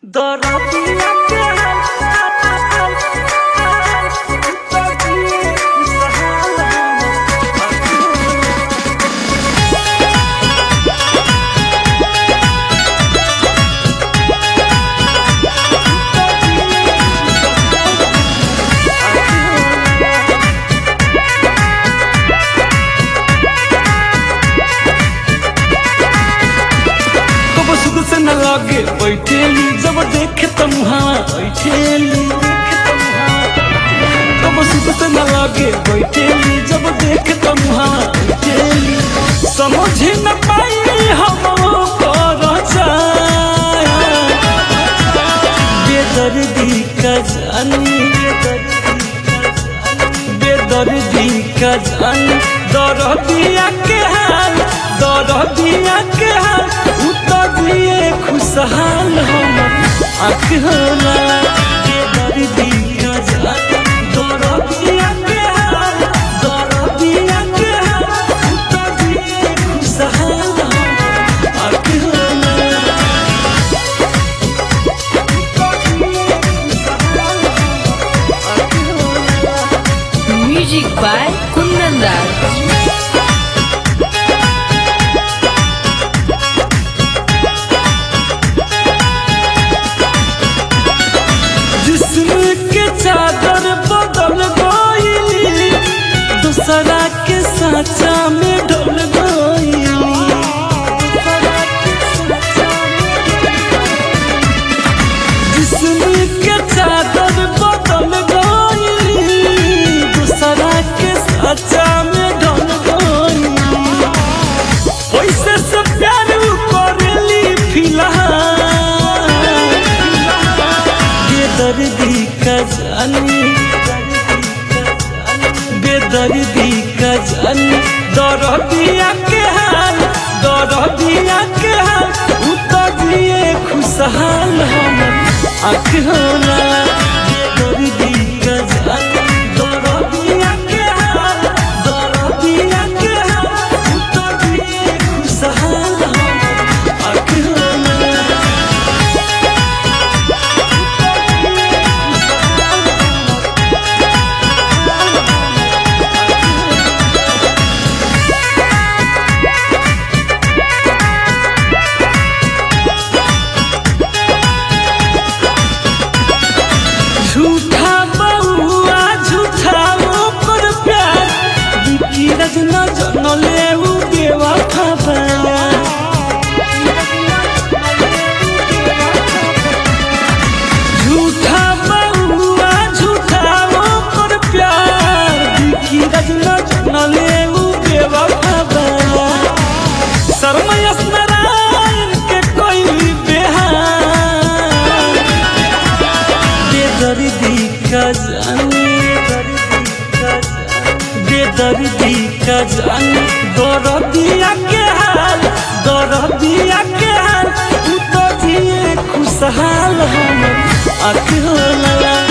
दरदिया के से न लगे बैठेली जब देखे तमुहा बैठेली कब सुध से न लगे बैठेली जब देखे तमुहा बैठेली समझ न पाई हम बेदर्दी का जानी बेदर्दी का जानी दरदिया के हाल दरदिया के हाल दिए खुशहाल हम आँख होला के दर्दी का जान दरदिया के हाल दरदिया के हाल दिए खुशहाल हम आँख होला म्यूजिक बाय कुंदन दास। चादर बदल गई दूसरा के साचा में ढल गई जिस्म के चादर बदल गई दूसरा के साचा में ढल गई पैसे से प्यार करेली फिलहाल बेदर्दी का जानी बेदर्दी का जानी दरदिया के हाल दरदिया के हाल दिए खुशहाल हम आँख होला बेदर्दी का जानी दरदिया के हाल दरदिया के हाल दिए खुशहाल हम आँख होला झूठा बहुआ झूठा ओकर प्यार बिकी रजना जनले उ बेवफा बना झूठा बहुआ झूठा ओकर प्यार बिकी रजना जनले उ बेवफा बना शर्मयस नारायण के कोई बेहाल बेदर्दी का जानी बेदर्दी का जानी दरदिया के हाल दरदिया के हाल दिए खुशहाल हम आँख होला।